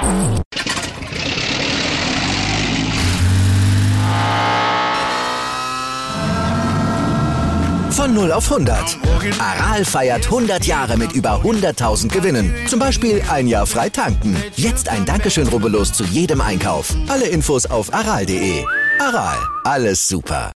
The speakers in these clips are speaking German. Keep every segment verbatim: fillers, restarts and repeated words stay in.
Von null auf hundert. Aral feiert hundert Jahre mit über hunderttausend Gewinnen. Zum Beispiel ein Jahr frei tanken. Jetzt ein Dankeschön, rubbellos zu jedem Einkauf. Alle Infos auf aral punkt de. Aral, alles super.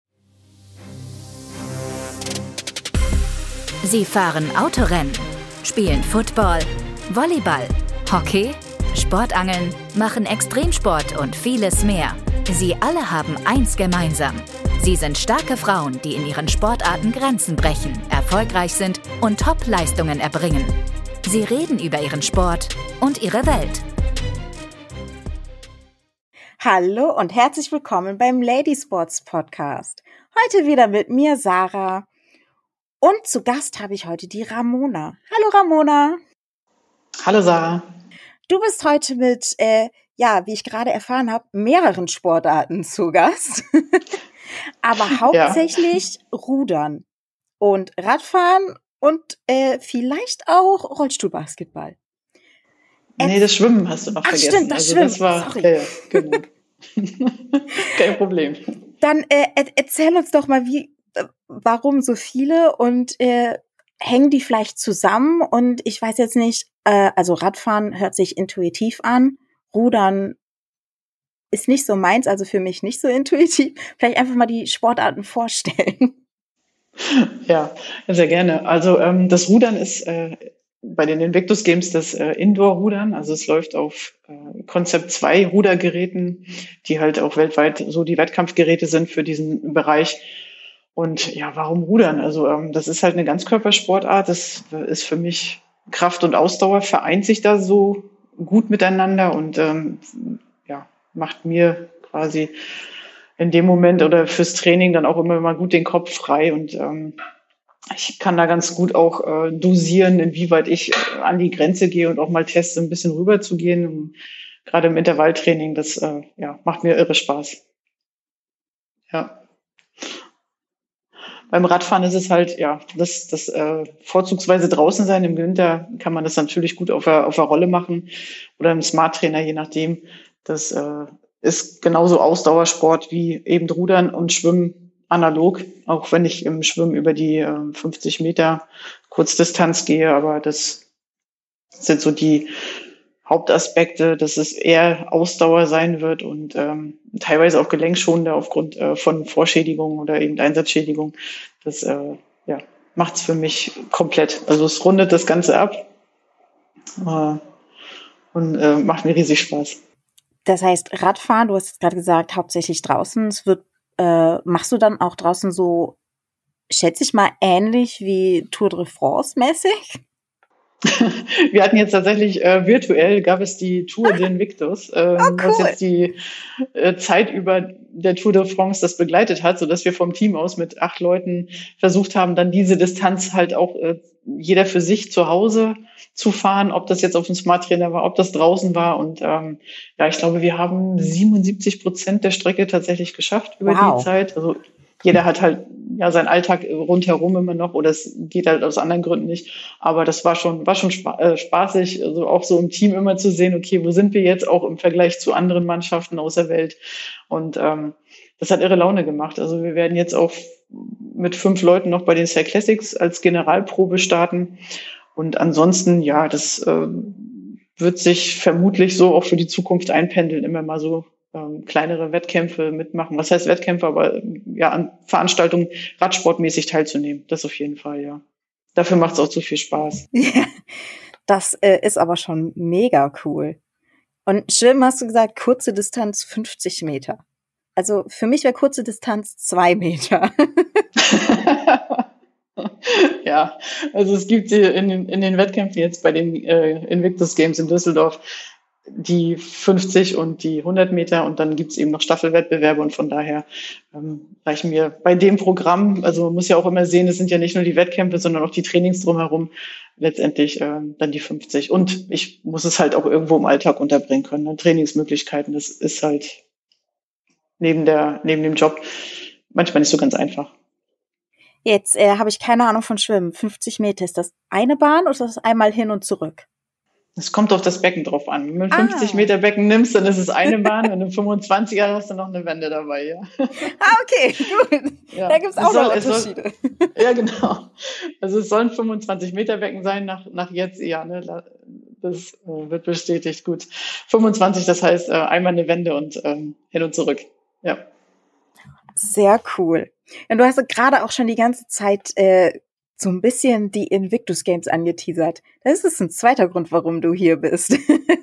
Sie fahren Autorennen, spielen Football, Volleyball, Hockey, Sportangeln, machen Extremsport und vieles mehr. Sie alle haben eins gemeinsam. Sie sind starke Frauen, die in ihren Sportarten Grenzen brechen, erfolgreich sind und Top-Leistungen erbringen. Sie reden über ihren Sport und ihre Welt. Hallo und herzlich willkommen beim Lady Sports Podcast. Heute wieder mit mir, Sarah. Und zu Gast habe ich heute die Ramona. Hallo Ramona. Hallo Sarah. Du bist heute mit, äh, ja, wie ich gerade erfahren habe, mehreren Sportarten zu Gast. Aber hauptsächlich ja. Rudern und Radfahren und äh, vielleicht auch Rollstuhlbasketball. Äh, nee, das Schwimmen hast du noch ach, vergessen. Stimmt, das also Schwimmen. Das war, Sorry. Äh, genau. Kein Problem. Dann äh, erzähl uns doch mal, wie, äh, warum so viele und äh, hängen die vielleicht zusammen? Und ich weiß jetzt nicht, äh, also Radfahren hört sich intuitiv an, Rudern ist nicht so meins, also für mich nicht so intuitiv. Vielleicht einfach mal die Sportarten vorstellen. Ja, sehr gerne. Also ähm, das Rudern ist äh, bei den Invictus Games das äh, Indoor-Rudern. Also es läuft auf äh, Concept zwei Rudergeräten, die halt auch weltweit so die Wettkampfgeräte sind für diesen Bereich. Und ja, warum Rudern? Also ähm, das ist halt eine Ganzkörpersportart. Das ist für mich Kraft und Ausdauer, vereint sich da so gut miteinander und ähm, ja, macht mir quasi in dem Moment oder fürs Training dann auch immer mal gut den Kopf frei und ähm, ich kann da ganz gut auch äh, dosieren, inwieweit ich äh, an die Grenze gehe und auch mal teste, ein bisschen rüber zu gehen. Und gerade im Intervalltraining, das äh, ja, macht mir irre Spaß. Ja. Beim Radfahren ist es halt, ja, das, das äh, vorzugsweise draußen sein. Im Winter kann man das natürlich gut auf der, auf der Rolle machen oder im Smart Trainer, je nachdem. Das äh, ist genauso Ausdauersport wie eben Rudern und Schwimmen analog, auch wenn ich im Schwimmen über die äh, fünfzig Meter Kurzdistanz gehe. Aber das sind so die Hauptaspekte, dass es eher Ausdauer sein wird und ähm, teilweise auch gelenkschonender aufgrund äh, von Vorschädigungen oder eben Einsatzschädigungen. Das äh, ja, macht es für mich komplett. Also es rundet das Ganze ab äh, und äh, macht mir riesig Spaß. Das heißt, Radfahren, du hast jetzt gerade gesagt, hauptsächlich draußen. Es wird, äh, machst du dann auch draußen so, schätze ich mal, ähnlich wie Tour de France mäßig? Wir hatten jetzt tatsächlich äh, virtuell, gab es die Tour de Invictus, ähm, oh, cool. was jetzt die äh, Zeit über der Tour de France das begleitet hat, sodass wir vom Team aus mit acht Leuten versucht haben, dann diese Distanz halt auch äh, jeder für sich zu Hause zu fahren, ob das jetzt auf dem Smart Trainer war, ob das draußen war. Und ähm, ja, ich glaube, wir haben siebenundsiebzig Prozent der Strecke tatsächlich geschafft über wow. die Zeit. Also jeder hat halt ja seinen Alltag rundherum immer noch oder es geht halt aus anderen Gründen nicht. Aber das war schon war schon spa- äh, spaßig, also auch so im Team immer zu sehen, okay, wo sind wir jetzt auch im Vergleich zu anderen Mannschaften aus der Welt? Und ähm, das hat irre Laune gemacht. Also wir werden jetzt auch mit fünf Leuten noch bei den Cyclassics als Generalprobe starten. Und ansonsten, ja, das äh, wird sich vermutlich so auch für die Zukunft einpendeln, immer mal so ähm, kleinere Wettkämpfe mitmachen. Was heißt Wettkämpfe? Aber ja, an Veranstaltungen radsportmäßig teilzunehmen. Das auf jeden Fall, ja. Dafür macht es auch zu viel Spaß. Ja, das äh, ist aber schon mega cool. Und Schwimmen hast du gesagt, kurze Distanz fünfzig Meter. Also für mich wäre kurze Distanz zwei Meter. Ja, also es gibt in den, in den Wettkämpfen jetzt bei den äh, Invictus Games in Düsseldorf die fünfzig und die hundert Meter und dann gibt's eben noch Staffelwettbewerbe und von daher ähm, reichen mir bei dem Programm, also man muss ja auch immer sehen, es sind ja nicht nur die Wettkämpfe, sondern auch die Trainings drumherum, letztendlich ähm, dann die fünfzig und ich muss es halt auch irgendwo im Alltag unterbringen können, ne? Trainingsmöglichkeiten, das ist halt neben der neben dem Job manchmal nicht so ganz einfach. Jetzt äh, habe ich keine Ahnung von Schwimmen. fünfzig Meter, ist das eine Bahn oder ist das einmal hin und zurück? Es kommt auf das Becken drauf an. Wenn du ein Ah. fünfzig Meter Becken nimmst, dann ist es eine Bahn. Wenn du fünfundzwanziger hast, dann noch eine Wende dabei, ja. Ah, okay, gut. Ja. Da gibt's Es auch soll- noch es soll- Unterschiede. Ja, genau. Also es sollen fünfundzwanzig Meter Becken sein, nach, nach jetzt, ja, ne, la- das äh, wird bestätigt, gut. fünfundzwanzig, das heißt äh, einmal eine Wende und ähm, hin und zurück, ja. Sehr cool. Und du hast gerade auch schon die ganze Zeit äh, so ein bisschen die Invictus Games angeteasert. Das ist ein zweiter Grund, warum du hier bist.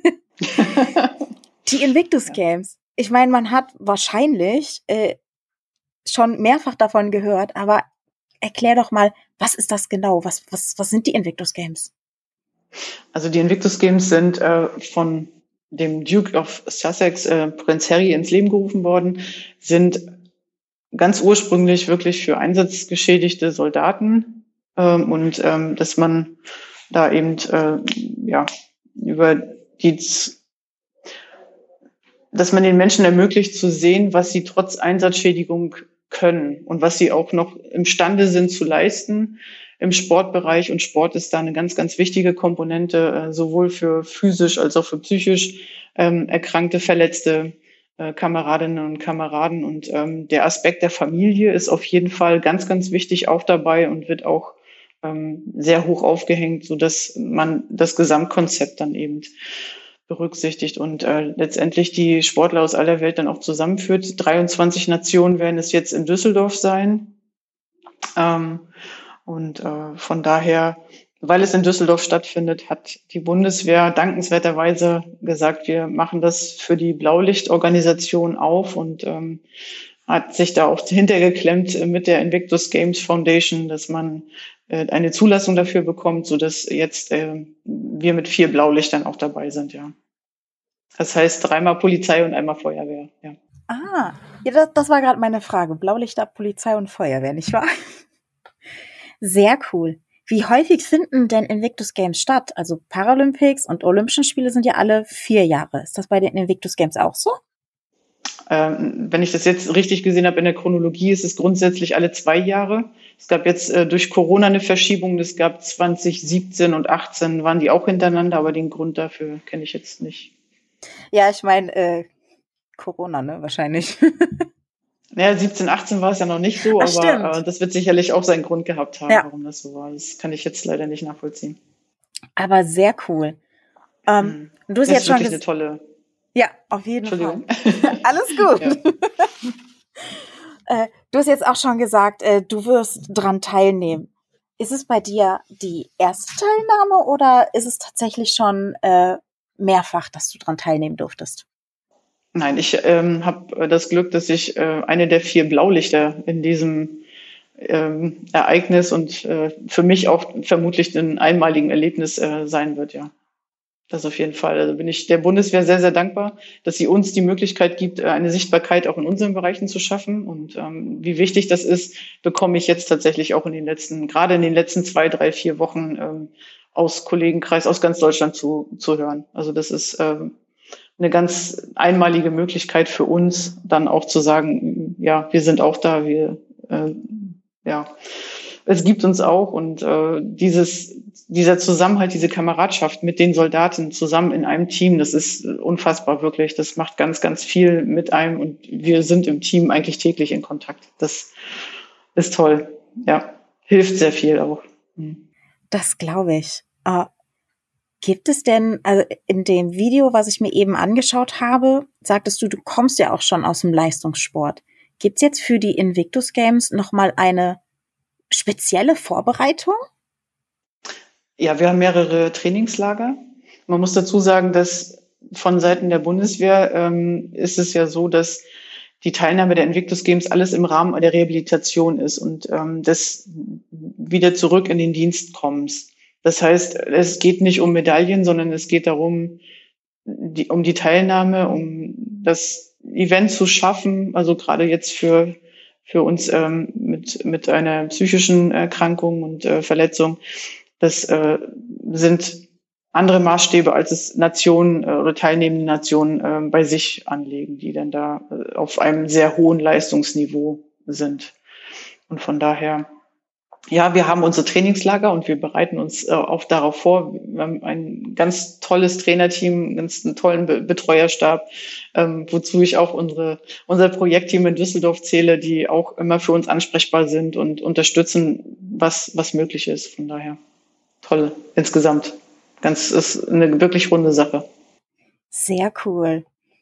Die Invictus Games. Ich meine, man hat wahrscheinlich äh, schon mehrfach davon gehört, aber erklär doch mal, was ist das genau? Was, was, was sind die Invictus Games? Also die Invictus Games sind äh, von dem Duke of Sussex, äh, Prinz Harry, ins Leben gerufen worden, sind ganz ursprünglich wirklich für einsatzgeschädigte Soldaten ähm, und ähm, dass man da eben äh, ja über die Z- dass man den Menschen ermöglicht zu sehen, was sie trotz Einsatzschädigung können und was sie auch noch imstande sind zu leisten im Sportbereich. Und Sport ist da eine ganz, ganz wichtige Komponente, äh, sowohl für physisch als auch für psychisch ähm, erkrankte, verletzte äh, Kameradinnen und Kameraden. Und ähm, der Aspekt der Familie ist auf jeden Fall ganz, ganz wichtig auch dabei und wird auch ähm, sehr hoch aufgehängt, so dass man das Gesamtkonzept dann eben berücksichtigt und äh, letztendlich die Sportler aus aller Welt dann auch zusammenführt. dreiundzwanzig Nationen werden es jetzt in Düsseldorf sein. Ähm, und äh, von daher, weil es in Düsseldorf stattfindet, hat die Bundeswehr dankenswerterweise gesagt, wir machen das für die Blaulichtorganisation auf und ähm, hat sich da auch hintergeklemmt mit der Invictus Games Foundation, dass man äh, eine Zulassung dafür bekommt, so dass jetzt äh, wir mit vier Blaulichtern auch dabei sind, ja. Das heißt dreimal Polizei und einmal Feuerwehr, ja. Ah, ja, das, das war gerade meine Frage. Blaulichter, Polizei und Feuerwehr, nicht wahr? Sehr cool. Wie häufig finden denn Invictus Games statt? Also Paralympics und Olympischen Spiele sind ja alle vier Jahre. Ist das bei den Invictus Games auch so? Ähm, wenn ich das jetzt richtig gesehen habe in der Chronologie, ist es grundsätzlich alle zwei Jahre. Es gab jetzt äh, durch Corona eine Verschiebung. Es gab zwanzig siebzehn und achtzehn waren die auch hintereinander, aber den Grund dafür kenne ich jetzt nicht. Ja, ich meine, äh, Corona, ne, wahrscheinlich. Naja, siebzehn, achtzehn war es ja noch nicht so, Ach, stimmt. aber äh, das wird sicherlich auch seinen Grund gehabt haben, Ja. warum das so war. Das kann ich jetzt leider nicht nachvollziehen. Aber sehr cool. Ähm, Mhm. Du hast Das jetzt ist schon wirklich eine ges- tolle. Ja, auf jeden Entschuldigung. Fall. Alles gut. Äh, du hast jetzt auch schon gesagt, äh, du wirst dran teilnehmen. Ist es bei dir die erste Teilnahme oder ist es tatsächlich schon äh, mehrfach, dass du dran teilnehmen durftest? Nein, ich ähm, habe das Glück, dass ich äh, eine der vier Blaulichter in diesem ähm, Ereignis und äh, für mich auch vermutlich ein einmaligen Erlebnis äh, sein wird, ja. Das auf jeden Fall. Also bin ich der Bundeswehr sehr, sehr dankbar, dass sie uns die Möglichkeit gibt, äh, eine Sichtbarkeit auch in unseren Bereichen zu schaffen. Und ähm, wie wichtig das ist, bekomme ich jetzt tatsächlich auch in den letzten, gerade in den letzten zwei, drei, vier Wochen ähm, aus Kollegenkreis aus ganz Deutschland zu, zu hören. Also das ist ähm, eine ganz einmalige Möglichkeit für uns, dann auch zu sagen, ja, wir sind auch da, wir, äh, ja, es gibt uns auch und äh, dieses, dieser Zusammenhalt, diese Kameradschaft mit den Soldaten zusammen in einem Team, das ist unfassbar wirklich. Das macht ganz, ganz viel mit einem und wir sind im Team eigentlich täglich in Kontakt. Das ist toll, ja, hilft sehr viel auch. Mhm. Das glaube ich. Äh, gibt es denn, also in dem Video, was ich mir eben angeschaut habe, sagtest du, du kommst ja auch schon aus dem Leistungssport. Gibt es jetzt für die Invictus Games nochmal eine spezielle Vorbereitung? Ja, wir haben mehrere Trainingslager. Man muss dazu sagen, dass von Seiten der Bundeswehr ähm, ist es ja so, dass die Teilnahme der Invictus Games alles im Rahmen der Rehabilitation ist und ähm, des wieder zurück in den Dienst kommst. Das heißt, es geht nicht um Medaillen, sondern es geht darum, die, um die Teilnahme, um das Event zu schaffen, also gerade jetzt für für uns ähm, mit mit einer psychischen Erkrankung und äh, Verletzung. Das äh, sind andere Maßstäbe, als es Nationen äh, oder teilnehmende Nationen äh, bei sich anlegen, die dann da äh, auf einem sehr hohen Leistungsniveau sind. Und von daher ja, wir haben unsere Trainingslager und wir bereiten uns äh, auch darauf vor. Wir haben ein ganz tolles Trainerteam, ganz einen tollen Be- Betreuerstab, ähm, wozu ich auch unsere, unser Projektteam in Düsseldorf zähle, die auch immer für uns ansprechbar sind und unterstützen, was, was möglich ist. Von daher toll insgesamt. Ganz, ist eine wirklich runde Sache. Sehr cool.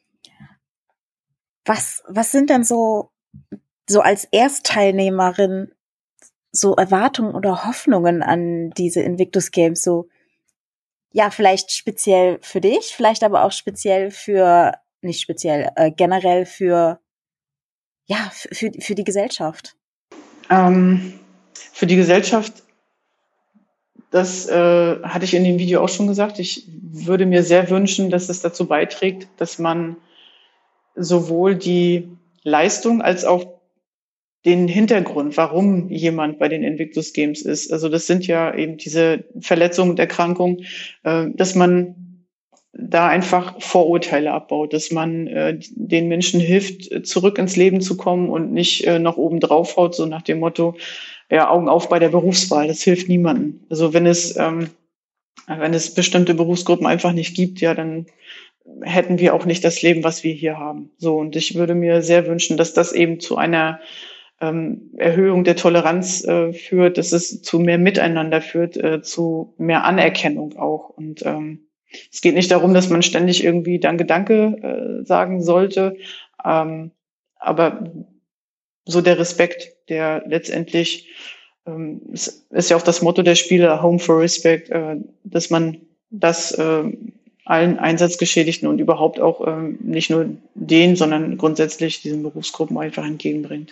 Was, was sind denn so, so als Erstteilnehmerin so Erwartungen oder Hoffnungen an diese Invictus Games? So, ja, vielleicht speziell für dich, vielleicht aber auch speziell für, nicht speziell, äh, generell für, ja, für, für die Gesellschaft. Ähm, für die Gesellschaft, das äh, hatte ich in dem Video auch schon gesagt, ich würde mir sehr wünschen, dass es dazu beiträgt, dass man sowohl die Leistung als auch den Hintergrund, warum jemand bei den Invictus Games ist. Also das sind ja eben diese Verletzungen und Erkrankungen, äh, dass man da einfach Vorurteile abbaut, dass man äh, den Menschen hilft, zurück ins Leben zu kommen und nicht äh, noch oben drauf haut, so nach dem Motto, ja, Augen auf bei der Berufswahl. Das hilft niemandem. Also wenn es, ähm, wenn es bestimmte Berufsgruppen einfach nicht gibt, ja, dann hätten wir auch nicht das Leben, was wir hier haben. So, und ich würde mir sehr wünschen, dass das eben zu einer ähm, Erhöhung der Toleranz äh, führt, dass es zu mehr Miteinander führt, äh, zu mehr Anerkennung auch. Und ähm, es geht nicht darum, dass man ständig irgendwie Danke, Danke äh, sagen sollte, ähm, aber so der Respekt, der letztendlich, ähm, ist, ist ja auch das Motto der Spiele, Home for Respect, äh, dass man das äh, allen Einsatzgeschädigten und überhaupt auch ähm, nicht nur denen, sondern grundsätzlich diesen Berufsgruppen einfach entgegenbringt.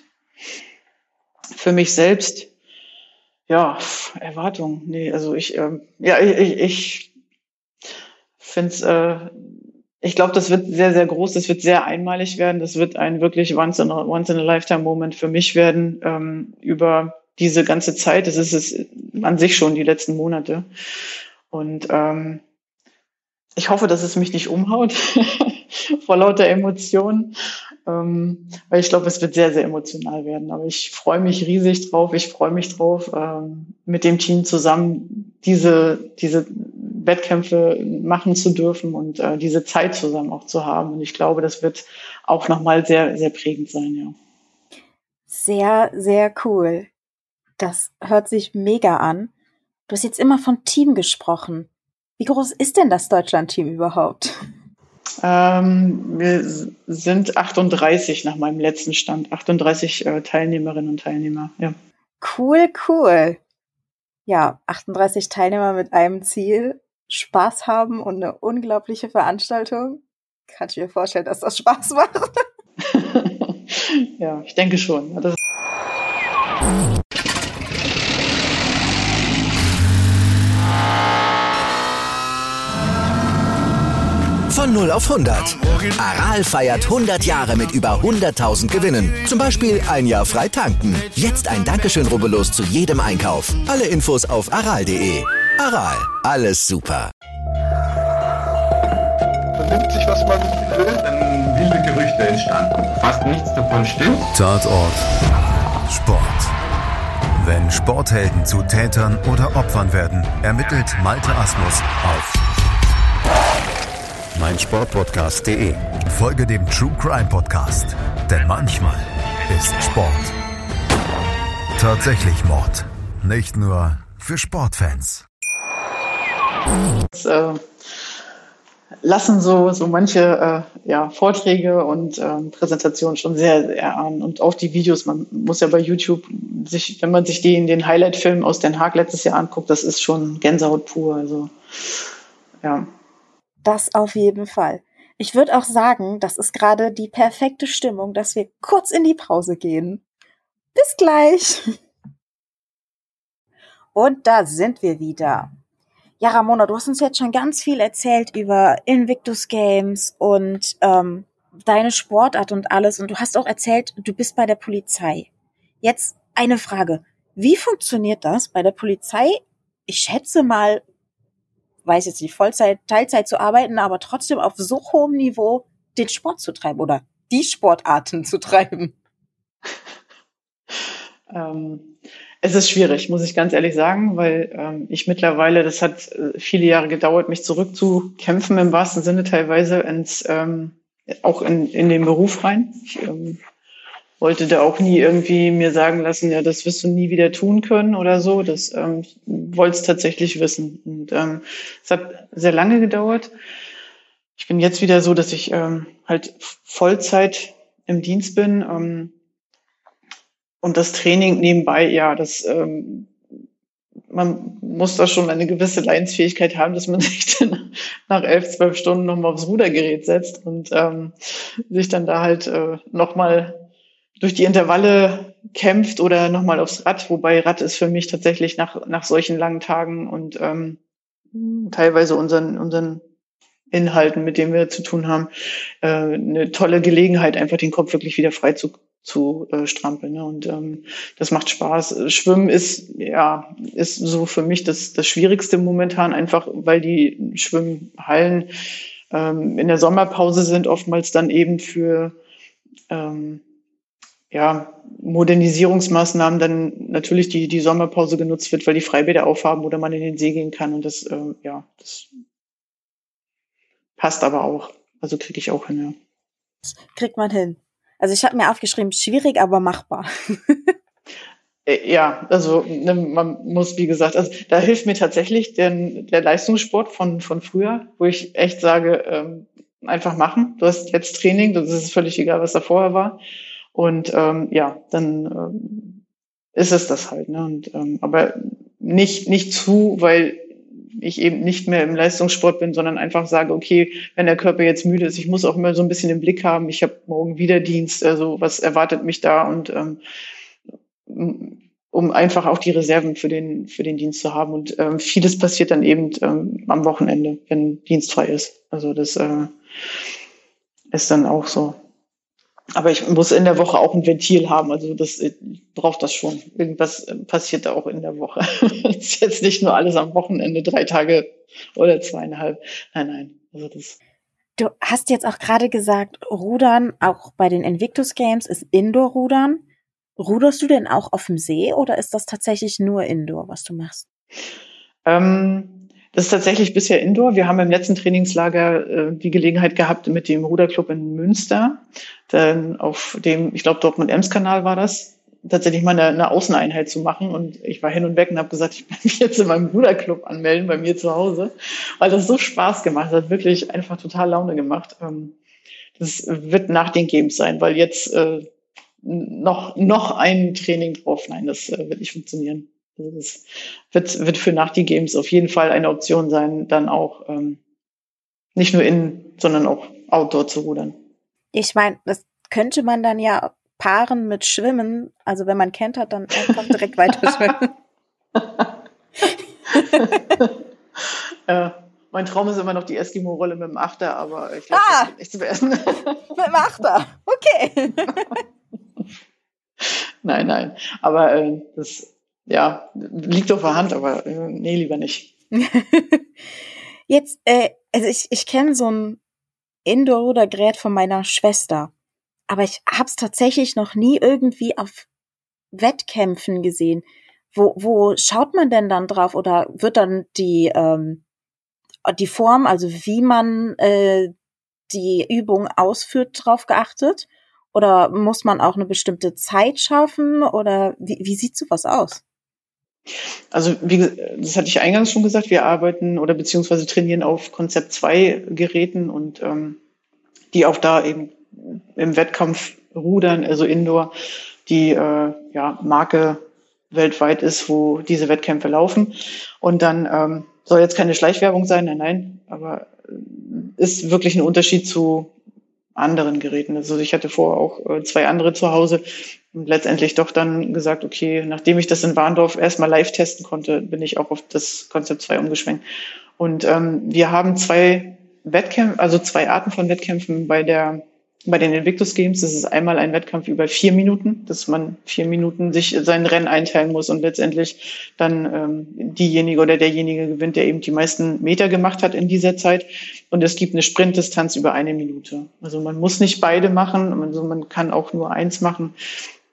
Für mich selbst, ja, Erwartung, nee, also ich, ähm, ja, ich, ich finde es, äh, ich glaube, das wird sehr, sehr groß, das wird sehr einmalig werden, das wird ein wirklich once in a, once in a lifetime Moment für mich werden, ähm, über diese ganze Zeit, das ist es an sich schon die letzten Monate. Und ähm, ich hoffe, dass es mich nicht umhaut vor lauter Emotionen, ähm, weil ich glaube, es wird sehr, sehr emotional werden. Aber ich freue mich riesig drauf. Ich freue mich drauf, ähm, mit dem Team zusammen diese diese Wettkämpfe machen zu dürfen und äh, diese Zeit zusammen auch zu haben. Und ich glaube, das wird auch nochmal sehr, sehr prägend sein, ja. Sehr, sehr cool. Das hört sich mega an. Du hast jetzt immer von Team gesprochen. Wie groß ist denn das Deutschland-Team überhaupt? Ähm, wir sind achtunddreißig nach meinem letzten Stand. achtunddreißig äh, Teilnehmerinnen und Teilnehmer, ja. Cool, cool. Ja, achtunddreißig Teilnehmer mit einem Ziel, Spaß haben und eine unglaubliche Veranstaltung. Kann ich mir vorstellen, dass das Spaß macht. Ja, ich denke schon. Das Von null auf hundert. Aral feiert hundert Jahre mit über hunderttausend Gewinnen. Zum Beispiel ein Jahr frei tanken. Jetzt ein Dankeschön, rubbellos zu jedem Einkauf. Alle Infos auf aral punkt de. Aral, alles super. Man nimmt sich, was man will. Dann wilde Gerüchte entstanden. Fast nichts davon stimmt. Tatort Sport. Wenn Sporthelden zu Tätern oder Opfern werden, ermittelt Malte Asmus auf meinsportpodcast punkt de. Folge dem True Crime Podcast, denn manchmal ist Sport tatsächlich Mord. Nicht nur für Sportfans. Das, äh, lassen so so manche äh, ja, Vorträge und ähm, Präsentationen schon sehr, sehr erahnen. Und auch die Videos, man muss ja bei YouTube sich, wenn man sich die in den Highlight-Filmen aus Den Haag letztes Jahr anguckt, das ist schon Gänsehaut pur. Also ja. Das auf jeden Fall. Ich würde auch sagen, das ist gerade die perfekte Stimmung, dass wir kurz in die Pause gehen. Bis gleich. Und da sind wir wieder. Ja, Ramona, du hast uns jetzt schon ganz viel erzählt über Invictus Games und ähm, deine Sportart und alles. Und du hast auch erzählt, du bist bei der Polizei. Jetzt eine Frage. Wie funktioniert das bei der Polizei? Ich schätze mal, weiß jetzt nicht, Vollzeit, Teilzeit zu arbeiten, aber trotzdem auf so hohem Niveau den Sport zu treiben oder die Sportarten zu treiben. Ähm, es ist schwierig, muss ich ganz ehrlich sagen, weil ähm, ich mittlerweile, das hat äh, viele Jahre gedauert, mich zurückzukämpfen im wahrsten Sinne teilweise ins, ähm, auch in, in den Beruf rein. Ich ähm, wollte da auch nie irgendwie mir sagen lassen, ja, das wirst du nie wieder tun können oder so. Das ähm, ich wollte es tatsächlich wissen. Und ähm, es hat sehr lange gedauert. Ich bin jetzt wieder so, dass ich ähm, halt Vollzeit im Dienst bin. Ähm, und das Training nebenbei, ja, das ähm, man muss da schon eine gewisse Leidensfähigkeit haben, dass man sich dann nach elf, zwölf Stunden nochmal aufs Rudergerät setzt und ähm, sich dann da halt äh, nochmal durch die Intervalle kämpft oder nochmal aufs Rad, wobei Rad ist für mich tatsächlich nach nach solchen langen Tagen und ähm, teilweise unseren unseren Inhalten, mit denen wir zu tun haben, äh, eine tolle Gelegenheit, einfach den Kopf wirklich wieder frei zu zu äh, strampeln. Ne? Und ähm, das macht Spaß. Schwimmen ist ja ist so für mich das das Schwierigste momentan, einfach weil die Schwimmhallen ähm, in der Sommerpause sind, oftmals dann eben für ähm, ja, Modernisierungsmaßnahmen dann natürlich die die Sommerpause genutzt wird, weil die Freibäder aufhaben oder man in den See gehen kann. Und das ähm, ja das passt aber auch. Also kriege ich auch hin, ja. Kriegt man hin. Also ich habe mir aufgeschrieben, schwierig, aber machbar. Ja, also ne, man muss, wie gesagt, also da hilft mir tatsächlich der, der Leistungssport von von früher, wo ich echt sage, ähm, einfach machen. Du hast jetzt Training, das ist völlig egal, was da vorher war. Und ähm, ja, dann ähm, ist es das halt. Ne? Und, ähm, aber nicht nicht zu, weil ich eben nicht mehr im Leistungssport bin, sondern einfach sage, okay, wenn der Körper jetzt müde ist, ich muss auch immer so ein bisschen im Blick haben, ich habe morgen wieder Dienst, also was erwartet mich da und ähm, um einfach auch die Reserven für den für den Dienst zu haben. Und ähm, vieles passiert dann eben ähm, am Wochenende, wenn dienstfrei ist. Also das äh, ist dann auch so. Aber ich muss in der Woche auch ein Ventil haben, also das braucht das schon. Irgendwas passiert da auch in der Woche. Das ist jetzt nicht nur alles am Wochenende, drei Tage oder zweieinhalb. Nein, nein. Also das. Du hast jetzt auch gerade gesagt, Rudern auch bei den Invictus Games ist Indoor-Rudern. Ruderst du denn auch auf dem See oder ist das tatsächlich nur Indoor, was du machst? Ähm, Das ist tatsächlich bisher Indoor. Wir haben im letzten Trainingslager äh, die Gelegenheit gehabt, mit dem Ruderclub in Münster, dann auf dem, ich glaube, Dortmund-Ems-Kanal war das, tatsächlich mal eine, eine Außeneinheit zu machen. Und ich war hin und weg und habe gesagt, ich will mich jetzt in meinem Ruderclub anmelden, bei mir zu Hause, weil das so Spaß gemacht hat, wirklich einfach total Laune gemacht. Ähm, das wird nach den Games sein, weil jetzt äh, noch noch ein Training drauf. Nein, das äh, wird nicht funktionieren. Also das wird, wird für nach die Games auf jeden Fall eine Option sein, dann auch ähm, nicht nur in, sondern auch outdoor zu rudern. Ich meine, das könnte man dann ja paaren mit Schwimmen. Also wenn man kentert, dann einfach direkt weiter schwimmen. äh, mein Traum ist immer noch die Eskimo-Rolle mit dem Achter, aber ich glaube, ah, das wird nichts werden. Mit dem Achter, okay. Nein, nein, aber äh, das ja, liegt auf der Hand, aber äh, nee, lieber nicht. Jetzt, äh, also ich, ich kenne so ein Indoor-Rudergerät von meiner Schwester, aber ich hab's tatsächlich noch nie irgendwie auf Wettkämpfen gesehen. Wo, wo schaut man denn dann drauf oder wird dann die, ähm, die Form, also wie man äh, die Übung ausführt, drauf geachtet? Oder muss man auch eine bestimmte Zeit schaffen oder wie, wie sieht sowas aus? Also wie das hatte ich eingangs schon gesagt, wir arbeiten oder beziehungsweise trainieren auf Konzept zwei Geräten und ähm, die auch da eben im Wettkampf rudern, also Indoor, die äh, ja Marke weltweit ist, wo diese Wettkämpfe laufen. Und dann ähm, soll jetzt keine Schleichwerbung sein, nein, nein, aber ist wirklich ein Unterschied zu anderen Geräten. Also ich hatte vorher auch äh, zwei andere zu Hause und letztendlich doch dann gesagt, okay, nachdem ich das in Warndorf erstmal live testen konnte, bin ich auch auf das Konzept zwei umgeschwenkt. Und ähm, wir haben zwei Wettkämpfe, also zwei Arten von Wettkämpfen bei der bei den Invictus Games. Das ist einmal ein Wettkampf über vier Minuten, dass man vier Minuten sich sein Rennen einteilen muss und letztendlich dann ähm, diejenige oder derjenige gewinnt, der eben die meisten Meter gemacht hat in dieser Zeit. Und es gibt eine Sprintdistanz über eine Minute. Also man muss nicht beide machen, also man kann auch nur eins machen.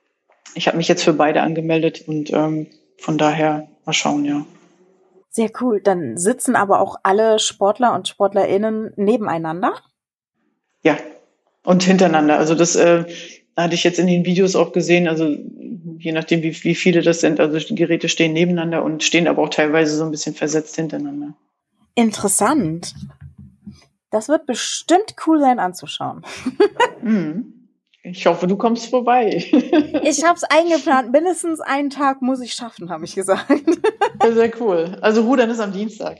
ich habe mich jetzt für beide angemeldet und ähm, von daher mal schauen, ja. Sehr cool. Dann sitzen aber auch alle Sportler und SportlerInnen nebeneinander? Ja, und hintereinander. Also das äh, hatte ich jetzt in den Videos auch gesehen. Also je nachdem, wie, wie viele das sind. Also die Geräte stehen nebeneinander und stehen aber auch teilweise so ein bisschen versetzt hintereinander. Interessant. Das wird bestimmt cool sein anzuschauen. Mhm. Ich hoffe, du kommst vorbei. Ich habe es eingeplant. Mindestens einen Tag muss ich schaffen, habe ich gesagt. Sehr, sehr cool. Also Rudern ist am Dienstag.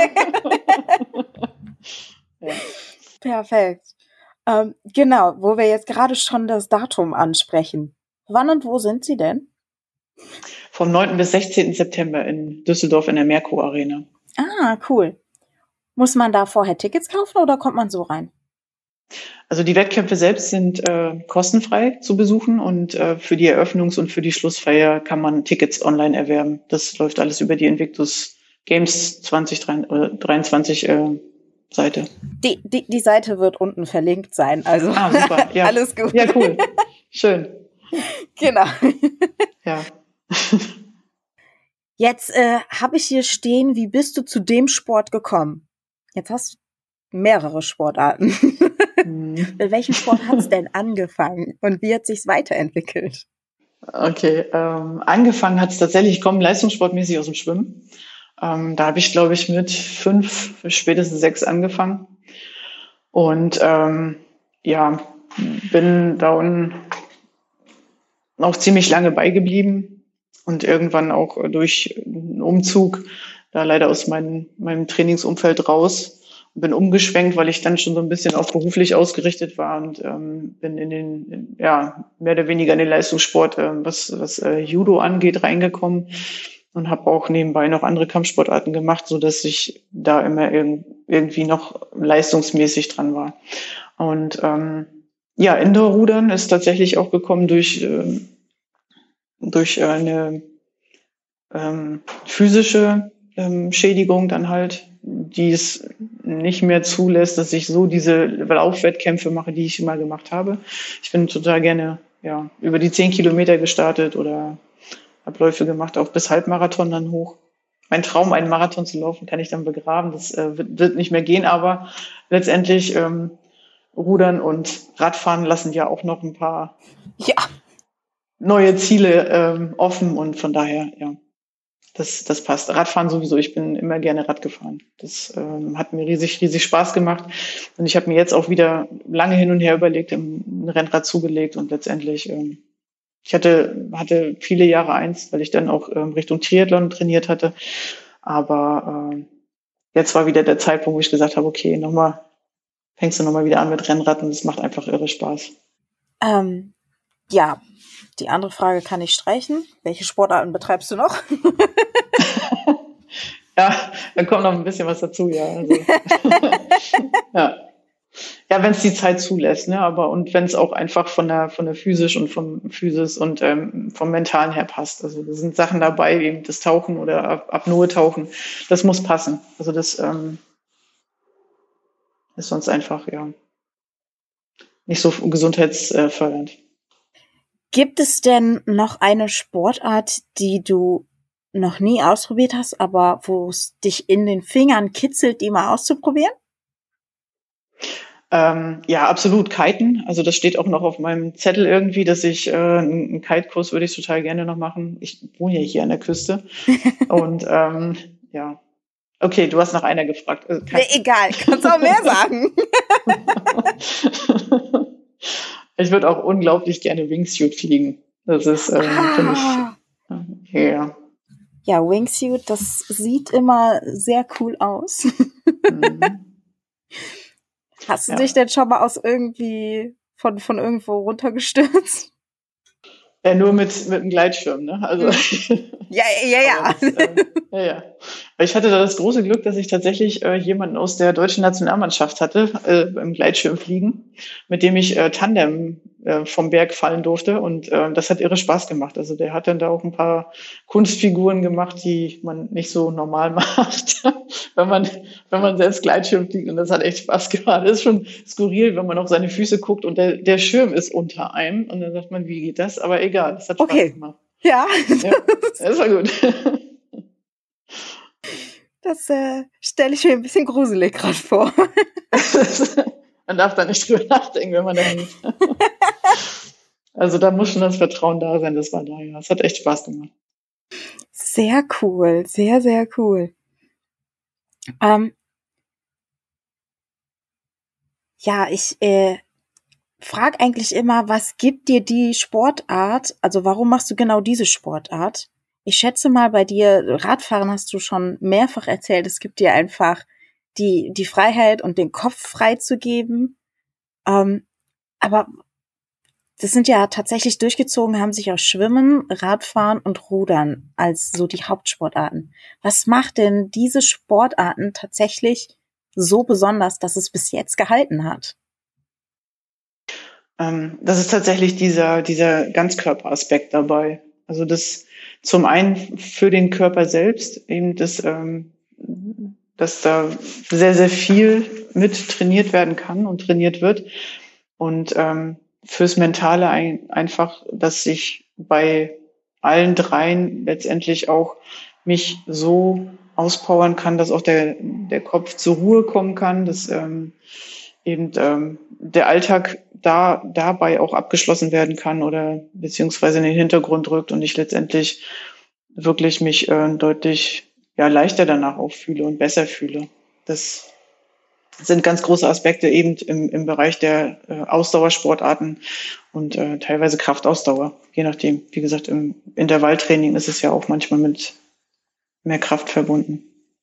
Ja. Perfekt. Ähm, genau, wo wir jetzt gerade schon das Datum ansprechen. Wann und wo sind Sie denn? Vom neunten bis sechzehnten September in Düsseldorf in der Merkur Arena. Ah, cool. Muss man da vorher Tickets kaufen oder kommt man so rein? Also die Wettkämpfe selbst sind äh, kostenfrei zu besuchen und äh, für die Eröffnungs- und für die Schlussfeier kann man Tickets online erwerben. Das läuft alles über die Invictus Games zwanzig dreiundzwanzig äh, Seite. Die, die, die Seite wird unten verlinkt sein, also ah, super. Ja. Alles gut. Ja, cool. Schön. Genau. Ja. Jetzt äh, habe ich hier stehen, wie bist du zu dem Sport gekommen? Jetzt hast du mehrere Sportarten. Mit welchem Sport hat es denn angefangen und wie hat sich's weiterentwickelt? Okay, ähm, angefangen hat es tatsächlich, ich komme leistungssportmäßig aus dem Schwimmen. Ähm, da habe ich, glaube ich, mit fünf, spätestens sechs angefangen. Und ähm, ja, bin da unten auch ziemlich lange beigeblieben und irgendwann auch durch einen Umzug da leider aus meinem, meinem Trainingsumfeld raus. Bin umgeschwenkt, weil ich dann schon so ein bisschen auch beruflich ausgerichtet war und ähm, bin in den, in, ja, mehr oder weniger in den Leistungssport, äh, was, was äh, Judo angeht, reingekommen und habe auch nebenbei noch andere Kampfsportarten gemacht, so dass ich da immer irg- irgendwie noch leistungsmäßig dran war. Und ähm, ja, Indoor-Rudern ist tatsächlich auch gekommen durch, äh, durch eine ähm, physische ähm, Schädigung dann halt, die es nicht mehr zulässt, dass ich so diese Laufwettkämpfe mache, die ich immer gemacht habe. Ich bin total gerne ja über die zehn Kilometer gestartet oder habe Läufe gemacht, auch bis Halbmarathon dann hoch. Mein Traum, einen Marathon zu laufen, kann ich dann begraben. Das äh, wird, wird nicht mehr gehen, aber letztendlich ähm, Rudern und Radfahren lassen ja auch noch ein paar ja. neue Ziele ähm, offen und von daher, ja. Das, das passt. Radfahren sowieso. Ich bin immer gerne Rad gefahren. Das ähm, hat mir riesig, riesig Spaß gemacht. Und ich habe mir jetzt auch wieder lange hin und her überlegt, ein Rennrad zugelegt und letztendlich, ähm, ich hatte, hatte viele Jahre eins, weil ich dann auch ähm, Richtung Triathlon trainiert hatte. Aber äh, jetzt war wieder der Zeitpunkt, wo ich gesagt habe, okay, nochmal, fängst du nochmal wieder an mit Rennrad und es macht einfach irre Spaß. Ähm, ja, die andere Frage kann ich streichen. Welche Sportarten betreibst du noch? Ja, dann kommt noch ein bisschen was dazu, ja. Also, ja, ja, wenn es die Zeit zulässt, ne, aber und wenn es auch einfach von der von der physisch und vom Physis und ähm, vom Mentalen her passt. Also da sind Sachen dabei, eben das Tauchen oder Apnoe-Tauchen, das muss passen. Also das ähm, ist sonst einfach ja nicht so gesundheitsfördernd. Gibt es denn noch eine Sportart, die du noch nie ausprobiert hast, aber wo es dich in den Fingern kitzelt, die mal auszuprobieren? Ähm, ja, absolut. Kiten. Also das steht auch noch auf meinem Zettel irgendwie, dass ich äh, einen Kite-Kurs würde ich total gerne noch machen. Ich wohne ja hier an der Küste. Und ähm, ja. Okay, du hast nach einer gefragt. Also, nee, egal, kannst auch mehr sagen. Ich würde auch unglaublich gerne Wingsuit fliegen. Das ist, ähm, ah. finde ich, ja. Ja, Wingsuit, das sieht immer sehr cool aus. Mhm. Hast du ja. dich denn schon mal aus irgendwie, von, von irgendwo runtergestürzt? Ja, nur mit, mit einem Gleitschirm, ne? Also. Ja, ja, ja. Das, äh, ja, ja. Ich hatte da das große Glück, dass ich tatsächlich äh, jemanden aus der deutschen Nationalmannschaft hatte, äh, beim Gleitschirmfliegen, mit dem ich äh, Tandem äh, vom Berg fallen durfte. Und äh, das hat irre Spaß gemacht. Also der hat dann da auch ein paar Kunstfiguren gemacht, die man nicht so normal macht, wenn man wenn man selbst Gleitschirm fliegt. Und das hat echt Spaß gemacht. Das ist schon skurril, wenn man auf seine Füße guckt und der, der Schirm ist unter einem. Und dann sagt man, wie geht das? Aber egal, das hat Spaß okay. gemacht. Ja. ja, das war gut. Das äh, stelle ich mir ein bisschen gruselig gerade vor. Man darf da nicht drüber nachdenken, wenn man da hängt. Also da muss schon das Vertrauen da sein, das war da, ja. Es hat echt Spaß gemacht. Sehr cool, sehr, sehr cool. Ähm, ja, ich äh, frage eigentlich immer, was gibt dir die Sportart, also warum machst du genau diese Sportart? Ich schätze mal, bei dir, Radfahren hast du schon mehrfach erzählt, es gibt dir einfach die die Freiheit und den Kopf frei zu geben. Ähm, aber das sind ja tatsächlich durchgezogen, haben sich auch Schwimmen, Radfahren und Rudern als so die Hauptsportarten. Was macht denn diese Sportarten tatsächlich so besonders, dass es bis jetzt gehalten hat? Ähm, das ist tatsächlich dieser dieser Ganzkörperaspekt dabei. Also das zum einen für den Körper selbst, eben das, ähm, dass da sehr, sehr viel mit trainiert werden kann und trainiert wird. Und ähm, fürs Mentale ein, einfach, dass ich bei allen dreien letztendlich auch mich so auspowern kann, dass auch der, der Kopf zur Ruhe kommen kann, dass ähm, eben ähm, der Alltag da dabei auch abgeschlossen werden kann oder beziehungsweise in den Hintergrund rückt und ich letztendlich wirklich mich äh, deutlich ja leichter danach auch fühle und besser fühle. Das sind ganz große Aspekte eben im, im Bereich der äh, Ausdauersportarten und äh, teilweise Kraftausdauer, je nachdem. Wie gesagt, im Intervalltraining ist es ja auch manchmal mit mehr Kraft verbunden.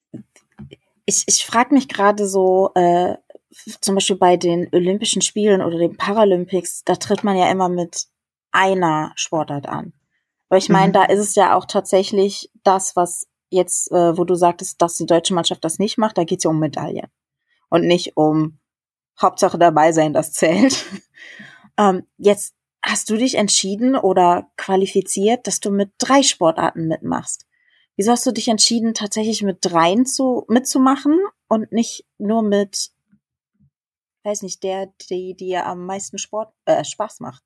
Ich, ich frage mich gerade so, äh, zum Beispiel bei den Olympischen Spielen oder den Paralympics, da tritt man ja immer mit einer Sportart an. Aber ich meine, mhm. da ist es ja auch tatsächlich das, was jetzt, äh, wo du sagtest, dass die deutsche Mannschaft das nicht macht, da geht es ja um Medaillen. Und nicht um Hauptsache dabei sein, das zählt. ähm, jetzt hast du dich entschieden oder qualifiziert, dass du mit drei Sportarten mitmachst. Wieso hast du dich entschieden, tatsächlich mit dreien zu, mitzumachen und nicht nur mit, weiß nicht, der, die dir am meisten Sport, äh, Spaß macht?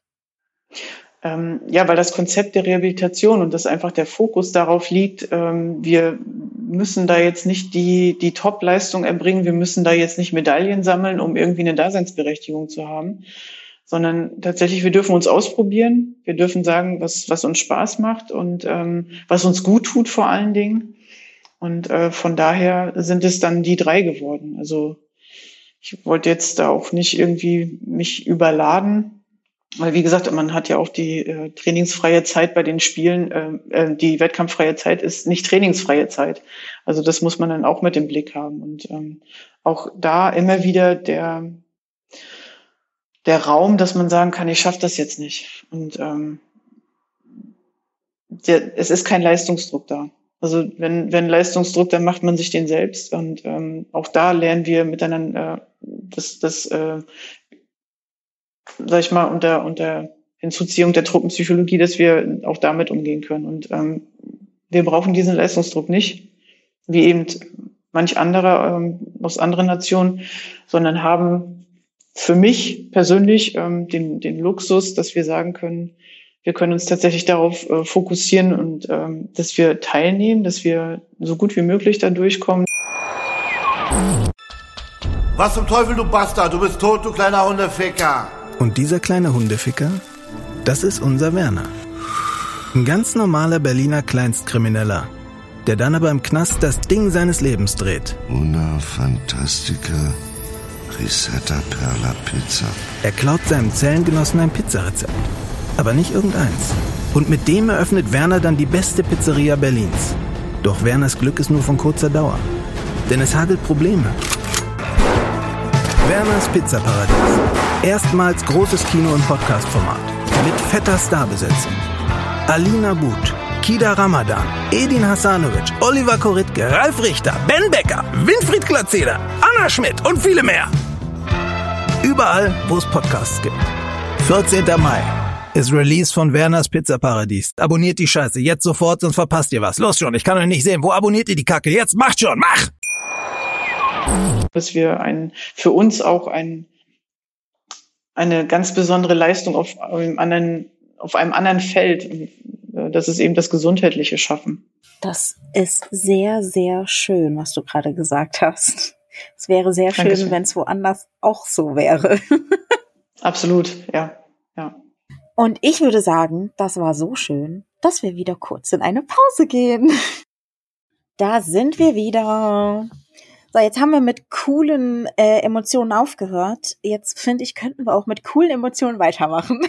Ähm, ja, weil das Konzept der Rehabilitation und dass einfach der Fokus darauf liegt, ähm, wir müssen da jetzt nicht die, die Top-Leistung erbringen, wir müssen da jetzt nicht Medaillen sammeln, um irgendwie eine Daseinsberechtigung zu haben, sondern tatsächlich, wir dürfen uns ausprobieren, wir dürfen sagen, was, was uns Spaß macht und ähm, was uns gut tut vor allen Dingen. Und äh, von daher sind es dann die drei geworden. Also ich wollte jetzt da auch nicht irgendwie mich überladen, weil wie gesagt, man hat ja auch die äh, trainingsfreie Zeit bei den Spielen. Äh, die wettkampffreie Zeit ist nicht trainingsfreie Zeit. Also das muss man dann auch mit im Blick haben. Und ähm, auch da immer wieder der der Raum, dass man sagen kann, ich schaffe das jetzt nicht. Und ähm, der, es ist kein Leistungsdruck da. Also wenn wenn Leistungsdruck, dann macht man sich den selbst. Und ähm, auch da lernen wir miteinander äh, das das äh, sag ich mal, unter, unter Hinzuziehung der Truppenpsychologie, dass wir auch damit umgehen können. Und ähm, wir brauchen diesen Leistungsdruck nicht, wie eben manch andere ähm, aus anderen Nationen, sondern haben für mich persönlich ähm, den, den Luxus, dass wir sagen können, wir können uns tatsächlich darauf äh, fokussieren und ähm, dass wir teilnehmen, dass wir so gut wie möglich da durchkommen. Was zum Teufel, du Bastard, du bist tot, du kleiner Hundeficker. Und dieser kleine Hundeficker, das ist unser Werner. Ein ganz normaler Berliner Kleinstkrimineller, der dann aber im Knast das Ding seines Lebens dreht. Una Fantastica Risetta Perla Pizza. Er klaut seinem Zellengenossen ein Pizzarezept, aber nicht irgendeins. Und mit dem eröffnet Werner dann die beste Pizzeria Berlins. Doch Werners Glück ist nur von kurzer Dauer, denn es hagelt Probleme. Werners Pizzaparadies. Erstmals großes Kino- und Podcast-Format. Mit fetter Starbesetzung. Alina But, Kida Ramadan, Edin Hasanovic, Oliver Koritke, Ralf Richter, Ben Becker, Winfried Glatzeder, Anna Schmidt und viele mehr. Überall, wo es Podcasts gibt. vierzehnten Mai ist Release von Werners Pizza Paradies. Abonniert die Scheiße jetzt sofort, sonst verpasst ihr was. Los schon, ich kann euch nicht sehen. Wo abonniert ihr die Kacke? Jetzt macht schon, mach! Dass wir ein, für uns auch ein, eine ganz besondere Leistung auf einem anderen, auf einem anderen Feld, das ist eben das gesundheitliche Schaffen. Das ist sehr, sehr schön, was du gerade gesagt hast. Es wäre sehr schön, wenn es woanders auch so wäre. Absolut, ja, ja. Und ich würde sagen, das war so schön, dass wir wieder kurz in eine Pause gehen. Da sind wir wieder. So, jetzt haben wir mit coolen äh, Emotionen aufgehört. Jetzt, finde ich, könnten wir auch mit coolen Emotionen weitermachen.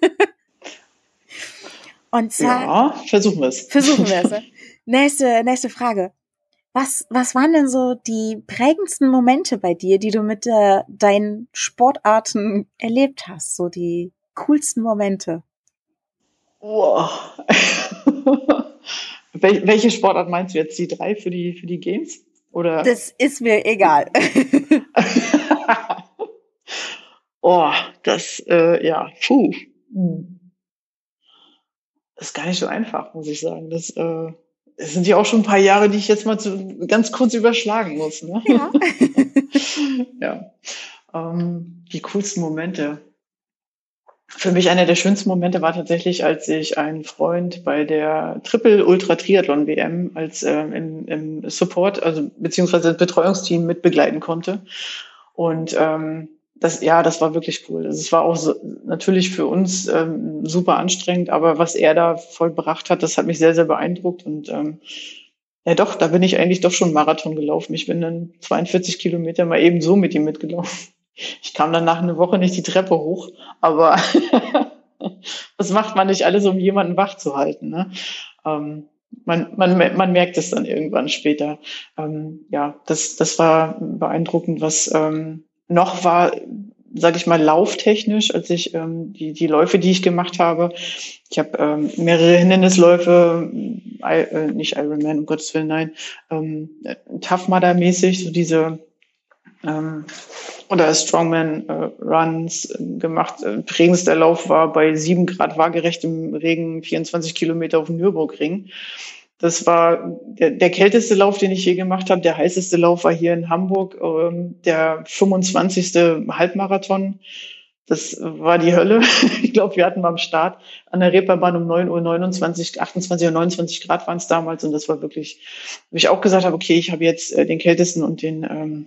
Und zwar, ja, versuchen wir es. Versuchen wir es. Nächste, nächste Frage. Was, was waren denn so die prägendsten Momente bei dir, die du mit äh, deinen Sportarten erlebt hast? So die coolsten Momente? Wow. Wel- welche Sportart meinst du jetzt? Die drei für die, für die Games? Oder? Das ist mir egal. Oh, das, äh, ja, puh. Das ist gar nicht so einfach, muss ich sagen. Das, äh, das sind ja auch schon ein paar Jahre, die ich jetzt mal zu, ganz kurz überschlagen muss. Ne? Ja. Ja. Ähm, die coolsten Momente. Für mich einer der schönsten Momente war tatsächlich, als ich einen Freund bei der Triple Ultra Triathlon W M als äh, im, im Support, also beziehungsweise Betreuungsteam mit begleiten konnte. Und ähm, das, ja, das war wirklich cool. Also es war auch so, natürlich für uns ähm, super anstrengend, aber was er da vollbracht hat, das hat mich sehr, sehr beeindruckt. Und ähm, ja doch, da bin ich eigentlich doch schon Marathon gelaufen. Ich bin dann zweiundvierzig Kilometer mal eben so mit ihm mitgelaufen. Ich kam dann nach einer Woche nicht die Treppe hoch, aber das macht man nicht alles, um jemanden wach zu halten. Ne? Ähm, man, man, man merkt es dann irgendwann später. Ähm, ja, das, das war beeindruckend. Was ähm, noch war, sage ich mal, lauftechnisch, als ich ähm, die, die Läufe, die ich gemacht habe, ich habe ähm, mehrere Hindernisläufe, I, äh, nicht Ironman, um Gottes Willen, nein, ähm, Tough Mudder mäßig, so diese ähm, oder Strongman äh, Runs äh, gemacht. Äh, prägendster Lauf war bei sieben Grad waagerechtem Regen, vierundzwanzig Kilometer auf dem Nürburgring. Das war der, der kälteste Lauf, den ich je gemacht habe. Der heißeste Lauf war hier in Hamburg, ähm, der fünfundzwanzigste Halbmarathon. Das war die Hölle. Ich glaube, wir hatten beim Start an der Reeperbahn um neun Uhr neunundzwanzig, achtundzwanzig oder neunundzwanzig Grad waren es damals. Und das war wirklich, wo ich auch gesagt habe, okay, ich habe jetzt äh, den kältesten und den ähm,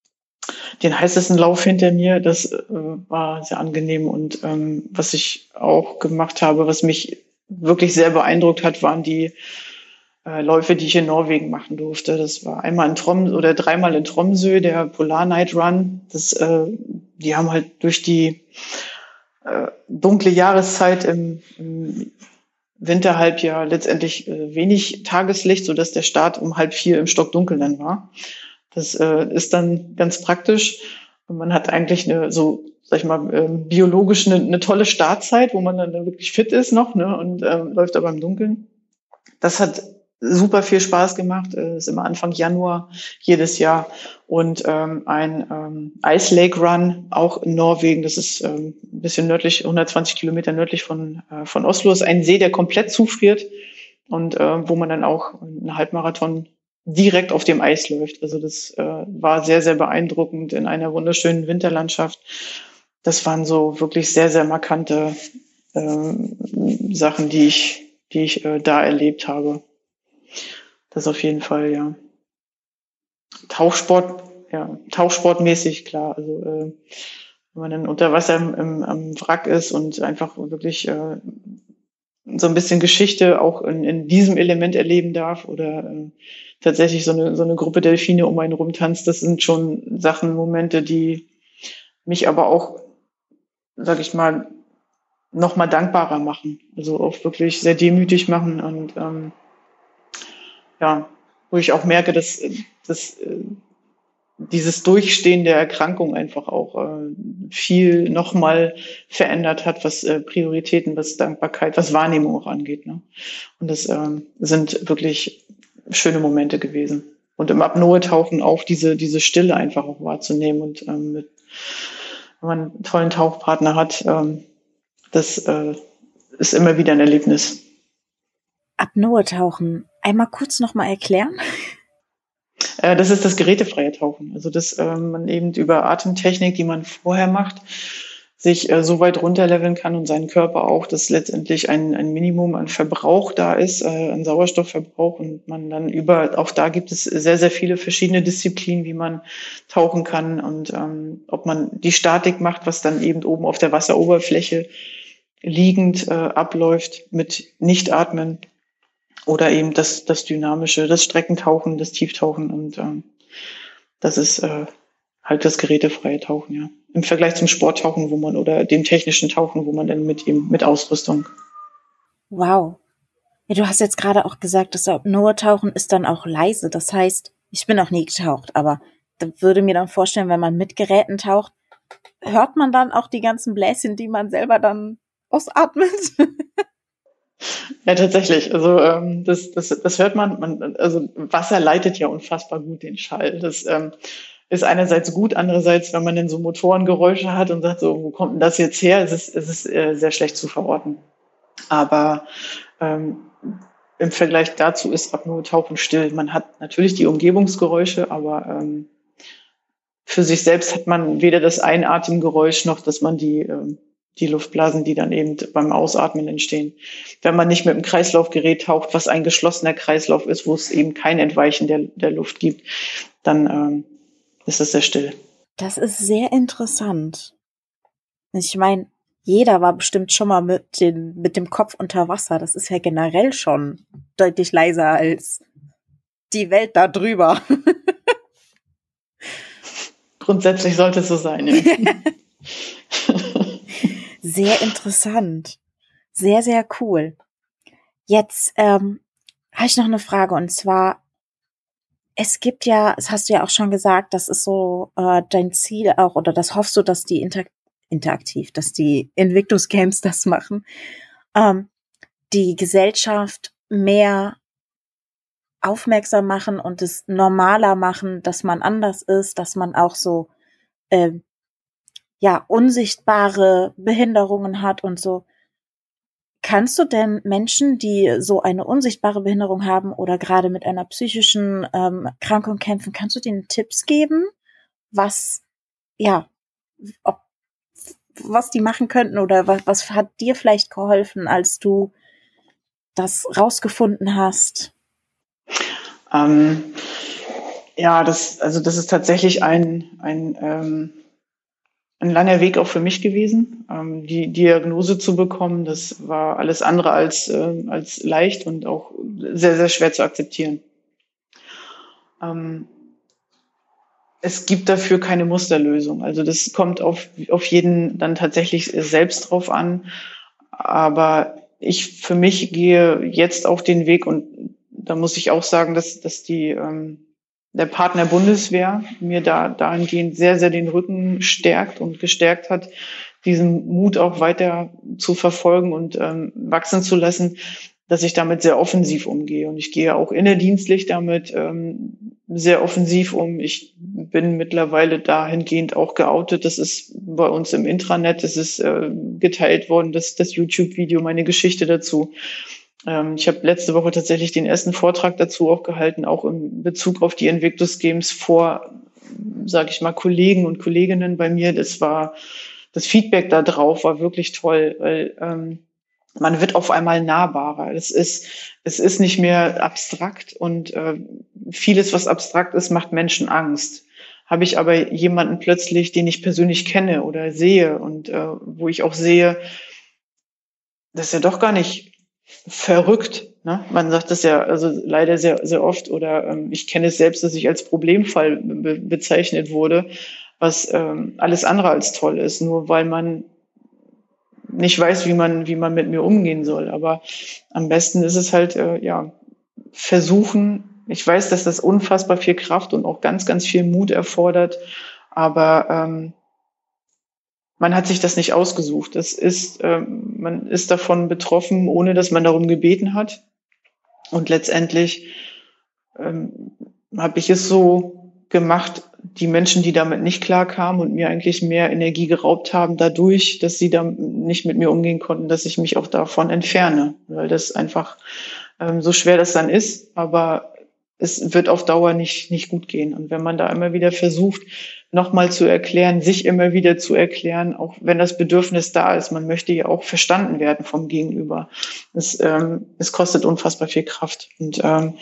den heißesten Lauf hinter mir. Das äh, war sehr angenehm. Und ähm, was ich auch gemacht habe, was mich wirklich sehr beeindruckt hat, waren die äh, Läufe, die ich in Norwegen machen durfte. Das war einmal in Tromsø oder dreimal in Tromsø, der Polar Night Run. Das, äh, die haben halt durch die äh, dunkle Jahreszeit im, im Winterhalbjahr letztendlich äh, wenig Tageslicht, sodass der Start um halb vier im Stockdunkel dann war. Das äh, ist dann ganz praktisch. Und man hat eigentlich eine so, sag ich mal, äh, biologisch eine, eine tolle Startzeit, wo man dann wirklich fit ist noch, ne, und äh, läuft aber im Dunkeln. Das hat super viel Spaß gemacht. Äh, ist immer Anfang Januar jedes Jahr. Und ähm, ein ähm, Ice Lake Run, auch in Norwegen. Das ist ähm, ein bisschen nördlich, hundertzwanzig Kilometer nördlich von äh, von Oslo. Ist ein See, der komplett zufriert und äh, wo man dann auch einen Halbmarathon direkt auf dem Eis läuft. Also das äh, war sehr, sehr beeindruckend in einer wunderschönen Winterlandschaft. Das waren so wirklich sehr, sehr markante äh, Sachen, die ich, die ich äh, da erlebt habe. Das auf jeden Fall, ja. Tauchsport, ja, tauchsportmäßig, klar. Also äh, wenn man dann unter Wasser im, im, am Wrack ist und einfach wirklich äh, so ein bisschen Geschichte auch in, in diesem Element erleben darf oder äh, tatsächlich so eine, so eine Gruppe Delfine um einen rumtanzt, das sind schon Sachen, Momente, die mich aber auch, sag ich mal, noch mal dankbarer machen. Also auch wirklich sehr demütig machen und ähm, ja, wo ich auch merke, dass, dass dieses Durchstehen der Erkrankung einfach auch äh, viel nochmal verändert hat, was äh, Prioritäten, was Dankbarkeit, was Wahrnehmung auch angeht. Ne? Und das ähm, sind wirklich schöne Momente gewesen. Und im Apnoe-Tauchen auch diese diese Stille einfach auch wahrzunehmen und ähm, mit, wenn man einen tollen Tauchpartner hat, ähm, das äh, ist immer wieder ein Erlebnis. Apnoe-Tauchen. Einmal kurz nochmal erklären. Äh, das ist das gerätefreie Tauchen. Also dass äh, man eben über Atemtechnik, die man vorher macht, sich äh, so weit runterleveln kann und seinen Körper auch, dass letztendlich ein, ein Minimum an Verbrauch da ist, äh, an Sauerstoffverbrauch und man dann über, auch da gibt es sehr, sehr viele verschiedene Disziplinen, wie man tauchen kann und ähm, ob man die Statik macht, was dann eben oben auf der Wasseroberfläche liegend äh, abläuft mit Nichtatmen oder eben das, das Dynamische, das Streckentauchen, das Tieftauchen und ähm, das ist äh, halt das gerätefreie Tauchen, ja. Im Vergleich zum Sporttauchen, wo man oder dem technischen Tauchen, wo man dann mit ihm mit Ausrüstung. Wow. Ja, du hast jetzt gerade auch gesagt, das Apnoe-Tauchen ist dann auch leise. Das heißt, ich bin noch nie getaucht, aber da würde mir dann vorstellen, wenn man mit Geräten taucht, hört man dann auch die ganzen Bläschen, die man selber dann ausatmet? Ja, tatsächlich. Also ähm, das, das, das hört man, man. Also Wasser leitet ja unfassbar gut den Schall. Das ähm, ist einerseits gut, andererseits, wenn man dann so Motorengeräusche hat und sagt, so, wo kommt denn das jetzt her? Es ist, es ist äh, sehr schlecht zu verorten. Aber ähm, im Vergleich dazu ist Apnoe-Tauchen still. Man hat natürlich die Umgebungsgeräusche, aber ähm, für sich selbst hat man weder das Einatemgeräusch noch, dass man die ähm, die Luftblasen, die dann eben beim Ausatmen entstehen. Wenn man nicht mit dem Kreislaufgerät taucht, was ein geschlossener Kreislauf ist, wo es eben kein Entweichen der, der Luft gibt, dann ähm, ist es sehr still. Das ist sehr interessant. Ich meine, jeder war bestimmt schon mal mit, den, mit dem Kopf unter Wasser. Das ist ja generell schon deutlich leiser als die Welt da drüber. Grundsätzlich sollte es so sein, ja. Sehr interessant. Sehr, sehr cool. Jetzt ähm, habe ich noch eine Frage und zwar, es gibt ja, das hast du ja auch schon gesagt, das ist so äh, dein Ziel auch oder das hoffst du, dass die Inter- interaktiv, dass die Invictus Games das machen, ähm, die Gesellschaft mehr aufmerksam machen und es normaler machen, dass man anders ist, dass man auch so äh, ja, unsichtbare Behinderungen hat und so. Kannst du denn Menschen, die so eine unsichtbare Behinderung haben oder gerade mit einer psychischen ähm, Erkrankung kämpfen, kannst du denen Tipps geben, was, ja, ob, was die machen könnten oder was, was hat dir vielleicht geholfen, als du das rausgefunden hast? Ähm, ja, das, also das ist tatsächlich ein, ein, ähm, ein langer Weg auch für mich gewesen, ähm, die Diagnose zu bekommen. Das war alles andere als, äh, als leicht und auch sehr, sehr schwer zu akzeptieren. Ähm, es gibt dafür keine Musterlösung. Also das kommt auf, auf jeden dann tatsächlich selbst drauf an. Aber ich für mich gehe jetzt auf den Weg und da muss ich auch sagen, dass, dass die, ähm, der Partner Bundeswehr mir da dahingehend sehr, sehr den Rücken stärkt und gestärkt hat, diesen Mut auch weiter zu verfolgen und ähm, wachsen zu lassen, dass ich damit sehr offensiv umgehe. Und ich gehe auch innerdienstlich damit ähm, sehr offensiv um. Ich bin mittlerweile dahingehend auch geoutet. Das ist bei uns im Intranet, das ist äh, geteilt worden, das, das YouTube-Video, meine Geschichte dazu. Ich habe letzte Woche tatsächlich den ersten Vortrag dazu auch gehalten, auch in Bezug auf die Invictus Games vor, sage ich mal, Kollegen und Kolleginnen bei mir. Das war, das Feedback da drauf war wirklich toll, weil ähm, man wird auf einmal nahbarer. Es ist, es ist nicht mehr abstrakt und äh, vieles, was abstrakt ist, macht Menschen Angst. Habe ich aber jemanden plötzlich, den ich persönlich kenne oder sehe und äh, wo ich auch sehe, das ist ja doch gar nicht verrückt, ne? Man sagt das ja also leider sehr sehr oft oder ähm, ich kenne es selbst, dass ich als Problemfall be- bezeichnet wurde, was ähm, alles andere als toll ist, nur weil man nicht weiß, wie man wie man mit mir umgehen soll. Aber am besten ist es halt äh, ja versuchen, ich weiß, dass das unfassbar viel Kraft und auch ganz, ganz viel Mut erfordert, aber ähm, man hat sich das nicht ausgesucht. Das ist, ähm, man ist davon betroffen, ohne dass man darum gebeten hat. Und letztendlich ähm, habe ich es so gemacht, die Menschen, die damit nicht klarkamen und mir eigentlich mehr Energie geraubt haben, dadurch, dass sie da nicht mit mir umgehen konnten, dass ich mich auch davon entferne, weil das einfach ähm, so schwer das dann ist, aber es wird auf Dauer nicht nicht gut gehen. Und wenn man da immer wieder versucht, nochmal zu erklären, sich immer wieder zu erklären, auch wenn das Bedürfnis da ist, man möchte ja auch verstanden werden vom Gegenüber. Es, ähm, es kostet unfassbar viel Kraft. Und ähm,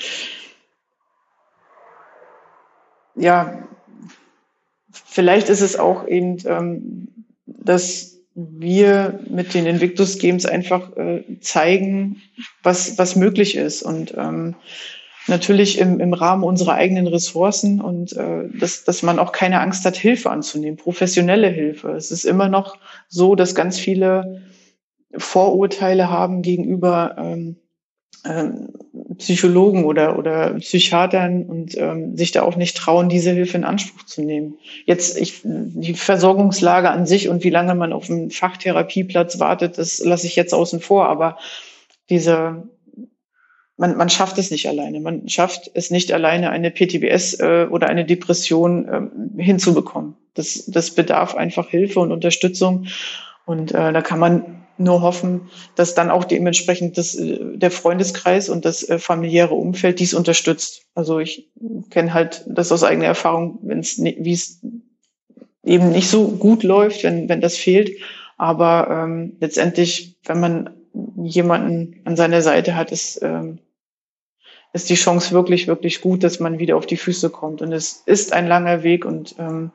ja, vielleicht ist es auch eben, ähm, dass wir mit den Invictus Games einfach äh, zeigen, was was möglich ist und ähm, natürlich im, im Rahmen unserer eigenen Ressourcen und äh, dass, dass man auch keine Angst hat, Hilfe anzunehmen, professionelle Hilfe. Es ist immer noch so, dass ganz viele Vorurteile haben gegenüber ähm, ähm, Psychologen oder oder Psychiatern und ähm, sich da auch nicht trauen, diese Hilfe in Anspruch zu nehmen. Jetzt ich, die Versorgungslage an sich und wie lange man auf einen Fachtherapieplatz wartet, das lasse ich jetzt außen vor, aber diese Man, man schafft es nicht alleine. Man schafft es nicht alleine, eine P T B S äh, oder eine Depression äh, hinzubekommen. Das, das bedarf einfach Hilfe und Unterstützung. Und äh, da kann man nur hoffen, dass dann auch dementsprechend das, äh, der Freundeskreis und das äh, familiäre Umfeld dies unterstützt. Also ich kenne halt das aus eigener Erfahrung, wenn es wie es eben nicht so gut läuft, wenn wenn das fehlt. Aber ähm, letztendlich, wenn man jemanden an seiner Seite hat, ist ähm, ist die Chance wirklich, wirklich gut, dass man wieder auf die Füße kommt. Und es ist ein langer Weg und ähm,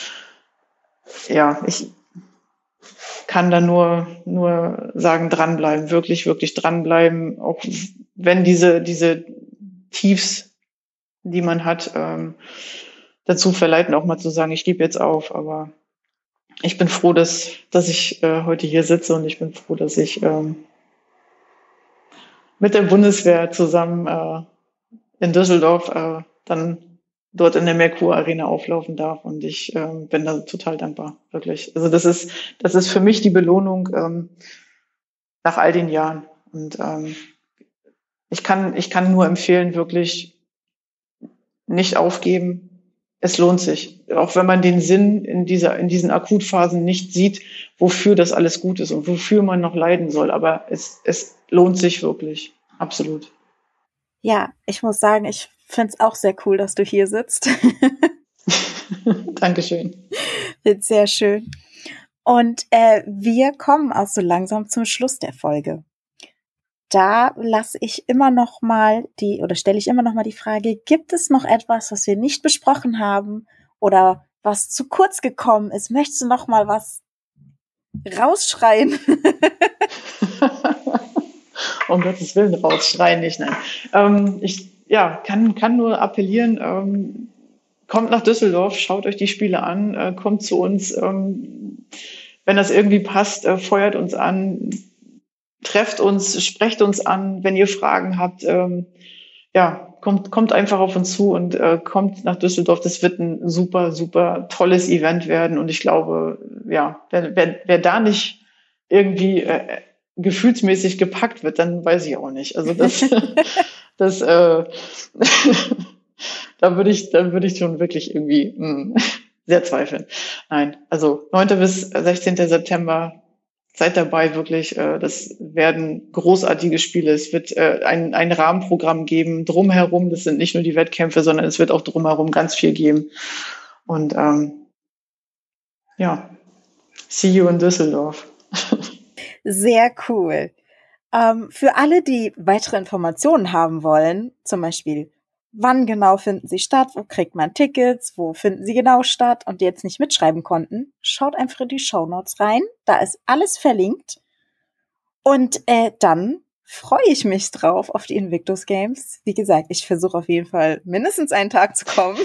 ja, ich kann da nur nur sagen, dranbleiben, wirklich, wirklich dranbleiben, auch wenn diese diese Tiefs, die man hat, ähm, dazu verleiten, auch mal zu sagen, ich gebe jetzt auf. Aber ich bin froh, dass dass ich äh, heute hier sitze und ich bin froh, dass ich ähm, mit der Bundeswehr zusammen äh, in Düsseldorf äh, dann dort in der Merkur Arena auflaufen darf und ich äh, bin da total dankbar, wirklich. Also das ist das ist für mich die Belohnung ähm, nach all den Jahren und ähm, ich kann ich kann nur empfehlen, wirklich nicht aufgeben. Es lohnt sich, auch wenn man den Sinn in dieser in diesen Akutphasen nicht sieht, wofür das alles gut ist und wofür man noch leiden soll. Aber es es lohnt sich wirklich, absolut. Ja, ich muss sagen, ich finde es auch sehr cool, dass du hier sitzt. Dankeschön. Wird sehr schön. Und äh, wir kommen auch so langsam zum Schluss der Folge. Da lasse ich immer noch mal die oder stelle ich immer noch mal die Frage: Gibt es noch etwas, was wir nicht besprochen haben oder was zu kurz gekommen ist? Möchtest du noch mal was rausschreien? Um Gottes Willen, rausschreien nicht, nein. Ähm, ich ja, kann, kann nur appellieren, ähm, kommt nach Düsseldorf, schaut euch die Spiele an, äh, kommt zu uns, ähm, wenn das irgendwie passt, äh, feuert uns an, trefft uns, sprecht uns an, wenn ihr Fragen habt, ähm, ja, kommt, kommt einfach auf uns zu und äh, kommt nach Düsseldorf. Das wird ein super, super tolles Event werden und ich glaube, ja, wer, wer, wer da nicht irgendwie äh, gefühlsmäßig gepackt wird, dann weiß ich auch nicht. Also das, das, äh, da würde ich, da würde ich schon wirklich irgendwie mh, sehr zweifeln. Nein, also neunten bis sechzehnten September, seid dabei wirklich. Äh, das werden großartige Spiele. Es wird äh, ein, ein Rahmenprogramm geben drumherum. Das sind nicht nur die Wettkämpfe, sondern es wird auch drumherum ganz viel geben. Und ähm, ja, see you in Düsseldorf. Sehr cool. Ähm, für alle, die weitere Informationen haben wollen, zum Beispiel, wann genau finden sie statt, wo kriegt man Tickets, wo finden sie genau statt und die jetzt nicht mitschreiben konnten, schaut einfach in die Shownotes rein. Da ist alles verlinkt. Und äh, dann freue ich mich drauf auf die Invictus Games. Wie gesagt, ich versuche auf jeden Fall mindestens einen Tag zu kommen.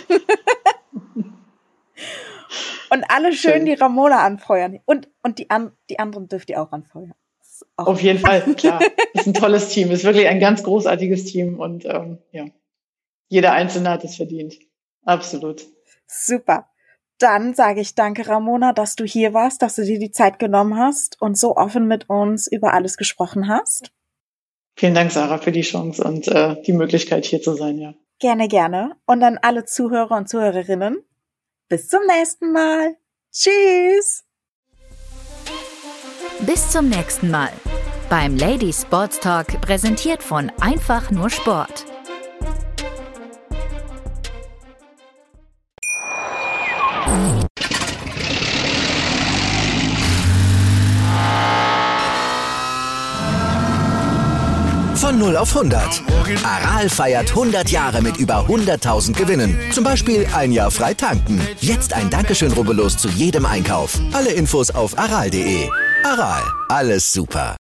Und alle schön, schön die Ramona anfeuern. Und, und die, an, die anderen dürft ihr auch anfeuern. Auch auf jeden Fall, klar. Das ist ein tolles Team. Das ist wirklich ein ganz großartiges Team. Und ähm, ja, jeder Einzelne hat es verdient. Absolut. Super. Dann sage ich danke, Ramona, dass du hier warst, dass du dir die Zeit genommen hast und so offen mit uns über alles gesprochen hast. Vielen Dank, Sarah, für die Chance und äh, die Möglichkeit, hier zu sein, ja. Gerne, gerne. Und an alle Zuhörer und Zuhörerinnen, bis zum nächsten Mal. Tschüss. Bis zum nächsten Mal beim Ladies Sports Talk, präsentiert von Einfach nur Sport. Von null auf hundert. Aral feiert hundert Jahre mit über hunderttausend Gewinnen. Zum Beispiel ein Jahr frei tanken. Jetzt ein Dankeschön, rubbellos zu jedem Einkauf. Alle Infos auf aral punkt de. Aral, alles super.